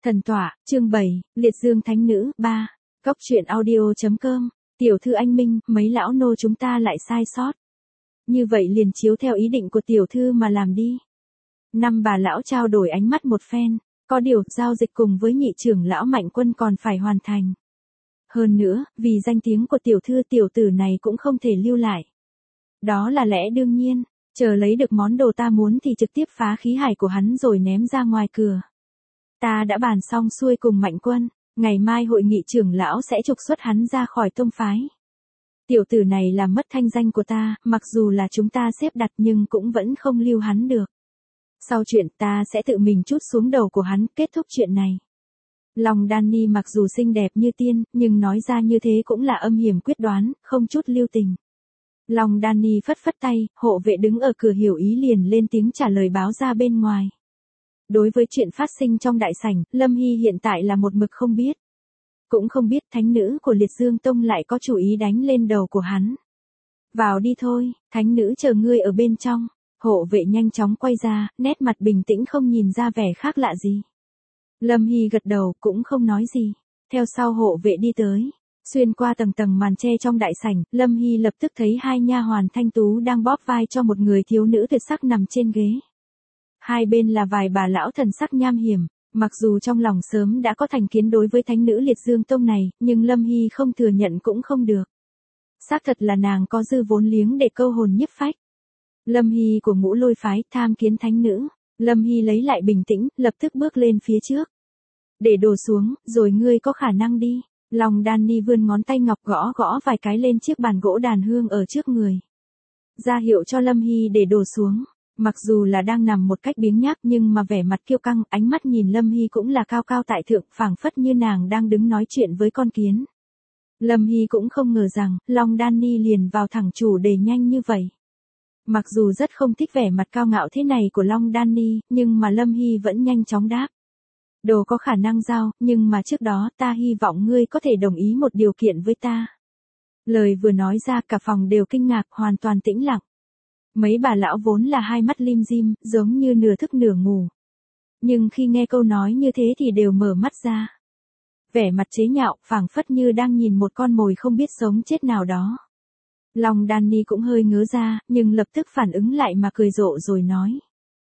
Thần tọa, chương 7, Liệt Dương Thánh Nữ, 3. Góc truyện audio.com. Tiểu thư anh Minh, mấy lão nô chúng ta lại sai sót. Như vậy liền chiếu theo ý định của tiểu thư mà làm đi. Năm bà lão trao đổi ánh mắt một phen, có điều giao dịch cùng với nhị trưởng lão Mạnh Quân còn phải hoàn thành. Hơn nữa, vì danh tiếng của tiểu thư tiểu tử này cũng không thể lưu lại. Đó là lẽ đương nhiên, chờ lấy được món đồ ta muốn thì trực tiếp phá khí hải của hắn rồi ném ra ngoài cửa. Ta đã bàn xong xuôi cùng Mạnh Quân, ngày mai hội nghị trưởng lão sẽ trục xuất hắn ra khỏi tông phái. Tiểu tử này làm mất thanh danh của ta, mặc dù là chúng ta xếp đặt nhưng cũng vẫn không lưu hắn được. Sau chuyện ta sẽ tự mình trút xuống đầu của hắn, kết thúc chuyện này. Lòng Danny mặc dù xinh đẹp như tiên, nhưng nói ra như thế cũng là âm hiểm quyết đoán, không chút lưu tình. Lòng Danny phất phất tay, hộ vệ đứng ở cửa hiểu ý liền lên tiếng trả lời báo ra bên ngoài. Đối với chuyện phát sinh trong đại sảnh, Lâm Hy hiện tại là một mực không biết. Cũng không biết thánh nữ của Liệt Dương Tông lại có chủ ý đánh lên đầu của hắn. Vào đi thôi, thánh nữ chờ ngươi ở bên trong. Hộ vệ nhanh chóng quay ra, nét mặt bình tĩnh không nhìn ra vẻ khác lạ gì. Lâm Hy gật đầu cũng không nói gì. Theo sau hộ vệ đi tới. Xuyên qua tầng tầng màn che trong đại sảnh, Lâm Hy lập tức thấy hai nha hoàn thanh tú đang bóp vai cho một người thiếu nữ tuyệt sắc nằm trên ghế. Hai bên là vài bà lão thần sắc nham hiểm, mặc dù trong lòng sớm đã có thành kiến đối với thánh nữ Liệt Dương Tông này, nhưng Lâm Hy không thừa nhận cũng không được. Xác thật là nàng có dư vốn liếng để câu hồn nhiếp phách. Lâm Hy của Ngũ Lôi phái tham kiến thánh nữ, Lâm Hy lấy lại bình tĩnh, lập tức bước lên phía trước. Để đồ xuống, rồi ngươi có khả năng đi. Lòng Danny vươn ngón tay ngọc gõ gõ vài cái lên chiếc bàn gỗ đàn hương ở trước người. Ra hiệu cho Lâm Hy để đồ xuống. Mặc dù là đang nằm một cách biếng nhác nhưng mà vẻ mặt kiêu căng, ánh mắt nhìn Lâm Hy cũng là cao cao tại thượng, phảng phất như nàng đang đứng nói chuyện với con kiến. Lâm Hy cũng không ngờ rằng, Long Danny liền vào thẳng chủ đề nhanh như vậy. Mặc dù rất không thích vẻ mặt cao ngạo thế này của Long Danny, nhưng mà Lâm Hy vẫn nhanh chóng đáp. Đồ có khả năng giao, nhưng mà trước đó ta hy vọng ngươi có thể đồng ý một điều kiện với ta. Lời vừa nói ra cả phòng đều kinh ngạc, hoàn toàn tĩnh lặng. Mấy bà lão vốn là hai mắt lim dim, giống như nửa thức nửa ngủ. Nhưng khi nghe câu nói như thế thì đều mở mắt ra. Vẻ mặt chế nhạo, phảng phất như đang nhìn một con mồi không biết sống chết nào đó. Lòng Danny cũng hơi ngớ ra, nhưng lập tức phản ứng lại mà cười rộ rồi nói.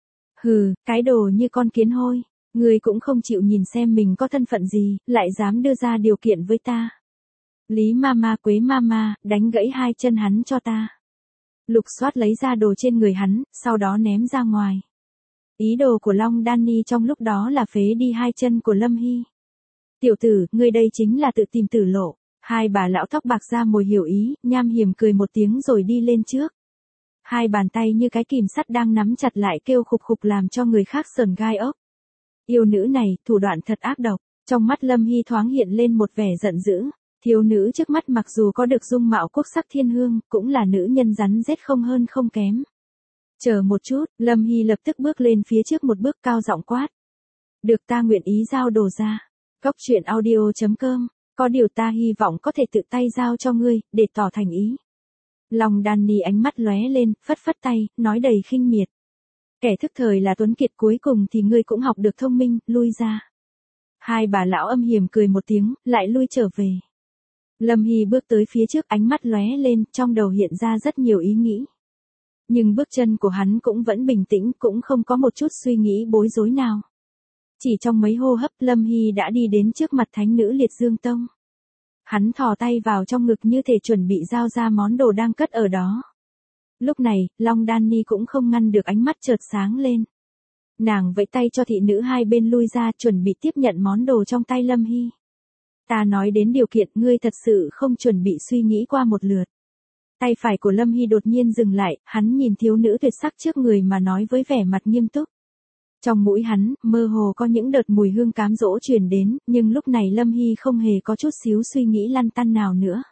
Hừ, cái đồ như con kiến hôi, ngươi cũng không chịu nhìn xem mình có thân phận gì, lại dám đưa ra điều kiện với ta. Lý Mama Quế Mama, đánh gãy hai chân hắn cho ta. Lục soát lấy ra đồ trên người hắn, sau đó ném ra ngoài. Ý đồ của Long Danny trong lúc đó là phế đi hai chân của Lâm Hy. Tiểu tử, ngươi đây chính là tự tìm tử lộ. Hai bà lão tóc bạc ra mồi hiểu ý, nham hiểm cười một tiếng rồi đi lên trước. Hai bàn tay như cái kìm sắt đang nắm chặt lại kêu khục khục làm cho người khác sờn gai ốc. Yêu nữ này, thủ đoạn thật ác độc. Trong mắt Lâm Hy thoáng hiện lên một vẻ giận dữ. Thiếu nữ trước mắt mặc dù có được dung mạo quốc sắc thiên hương, cũng là nữ nhân rắn rết không hơn không kém. Chờ một chút, Lâm Hy lập tức bước lên phía trước một bước cao giọng quát. Được, ta nguyện ý giao đồ ra. Góc truyện audio.com, có điều ta hy vọng có thể tự tay giao cho ngươi, để tỏ thành ý. Lòng Danny ánh mắt lóe lên, phất phất tay, nói đầy khinh miệt. Kẻ thức thời là tuấn kiệt, cuối cùng thì ngươi cũng học được thông minh, lui ra. Hai bà lão âm hiểm cười một tiếng, lại lui trở về. Lâm Hy bước tới phía trước, ánh mắt lóe lên, trong đầu hiện ra rất nhiều ý nghĩ. Nhưng bước chân của hắn cũng vẫn bình tĩnh, cũng không có một chút suy nghĩ bối rối nào. Chỉ trong mấy hô hấp, Lâm Hy đã đi đến trước mặt thánh nữ Liệt Dương Tông. Hắn thò tay vào trong ngực như thể chuẩn bị giao ra món đồ đang cất ở đó. Lúc này, Long Danny cũng không ngăn được ánh mắt chợt sáng lên. Nàng vẫy tay cho thị nữ hai bên lui ra, chuẩn bị tiếp nhận món đồ trong tay Lâm Hy. Ta nói đến điều kiện, ngươi thật sự không chuẩn bị suy nghĩ qua một lượt. Tay phải của Lâm Hy đột nhiên dừng lại, hắn nhìn thiếu nữ tuyệt sắc trước người mà nói với vẻ mặt nghiêm túc. Trong mũi hắn, mơ hồ có những đợt mùi hương cám dỗ truyền đến, nhưng lúc này Lâm Hy không hề có chút xíu suy nghĩ lăn tăn nào nữa.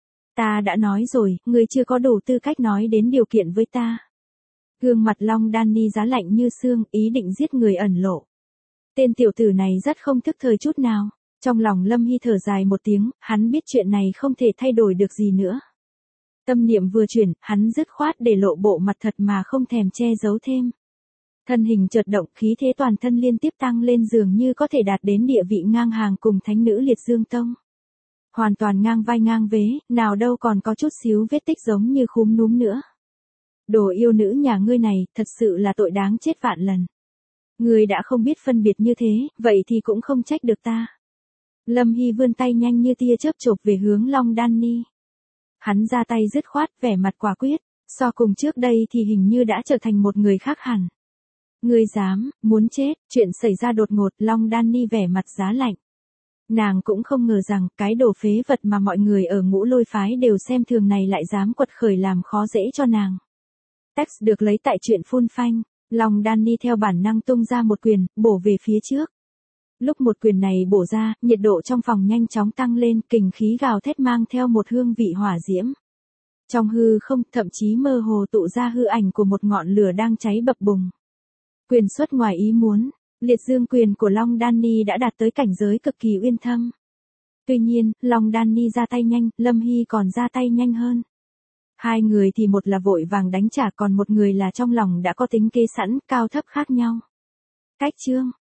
Ta đã nói rồi, ngươi chưa có đủ tư cách nói đến điều kiện với ta. Gương mặt Long Danny giá lạnh như xương, ý định giết người ẩn lộ. Tên tiểu tử này rất không thức thời chút nào. Trong lòng Lâm Hy thở dài một tiếng, hắn biết chuyện này không thể thay đổi được gì nữa. Tâm niệm vừa chuyển, hắn dứt khoát để lộ bộ mặt thật mà không thèm che giấu thêm. Thân hình chợt động, khí thế toàn thân liên tiếp tăng lên dường như có thể đạt đến địa vị ngang hàng cùng thánh nữ Liệt Dương Tông. Hoàn toàn ngang vai ngang vế, nào đâu còn có chút xíu vết tích giống như khúm núm nữa. Đồ yêu nữ nhà ngươi này, thật sự là tội đáng chết vạn lần. Ngươi đã không biết phân biệt như thế, vậy thì cũng không trách được ta. Lâm Hy vươn tay nhanh như tia chớp chộp về hướng Long Đan Ni. Hắn ra tay dứt khoát, vẻ mặt quả quyết, so cùng trước đây thì hình như đã trở thành một người khác hẳn. Ngươi dám, muốn chết, chuyện xảy ra đột ngột, Long Đan Ni vẻ mặt giá lạnh. Nàng cũng không ngờ rằng, cái đồ phế vật mà mọi người ở Ngũ Lôi phái đều xem thường này lại dám quật khởi làm khó dễ cho nàng. Text được lấy tại chuyện phun phanh, Long Đan Ni theo bản năng tung ra một quyền, bổ về phía trước. Lúc một quyền này bổ ra, nhiệt độ trong phòng nhanh chóng tăng lên, kình khí gào thét mang theo một hương vị hỏa diễm. Trong hư không, thậm chí mơ hồ tụ ra hư ảnh của một ngọn lửa đang cháy bập bùng. Quyền xuất ngoài ý muốn, liệt dương quyền của Long Đan Ni đã đạt tới cảnh giới cực kỳ uyên thâm. Tuy nhiên, Long Đan Ni ra tay nhanh, Lâm Hy còn ra tay nhanh hơn. Hai người thì một là vội vàng đánh trả, còn một người là trong lòng đã có tính kế sẵn, cao thấp khác nhau. Cách chương